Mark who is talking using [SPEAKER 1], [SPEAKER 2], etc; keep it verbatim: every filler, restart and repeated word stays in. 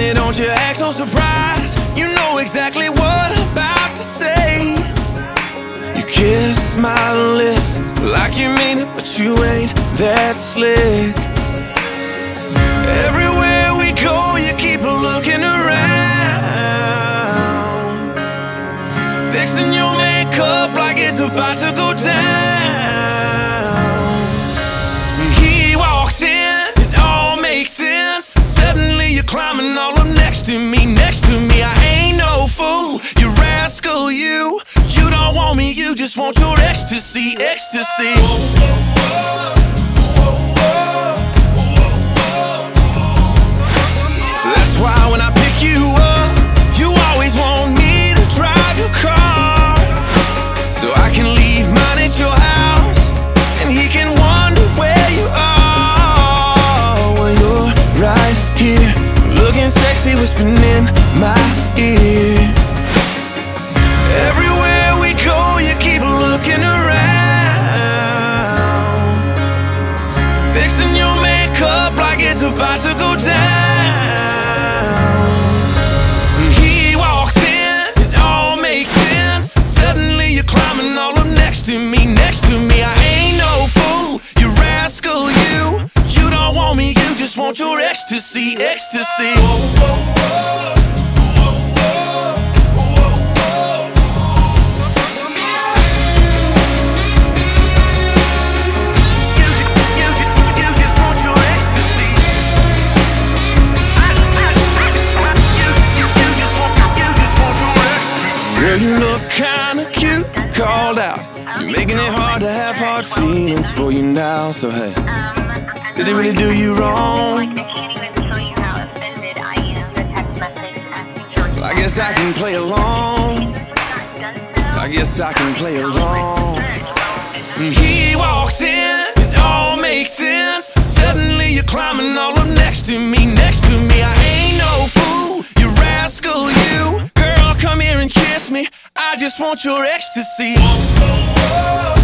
[SPEAKER 1] Honey, don't you act so surprised. You know exactly what I'm about to say. You kiss my lips like you mean it, but you ain't that slick. Everywhere we go, you keep looking around, fixing your makeup like it's about to go down. He walks in, it all makes sense. Suddenly you're climbing all up next to me, next to me. I ain't no fool, you rascal, you. You don't want me, you just want your ecstasy, ecstasy. So that's why when I pick you up, you always want me to drive your car, so I can leave mine at your house, and he can wonder where you are. Well, you're right here, looking sexy, whispering in my ear. Everywhere we go, you keep looking around, fixing your makeup like it's about to go down. He walks in, it all makes sense. Suddenly you're climbing all up next to me, next to me. I ain't no fool, you rascal, you. You don't want me, you just want your ecstasy, ecstasy. Girl, you look kinda cute, called out. You're making it hard to have hard feelings for you now. So hey, did it really do you wrong? Well, I guess I can play along. I guess I can play along. He walks in, it all makes sense. Suddenly you're climbing all up next to me, next to me. I ain't no fool, you rascal, you. Come here and kiss me, I just want your ecstasy.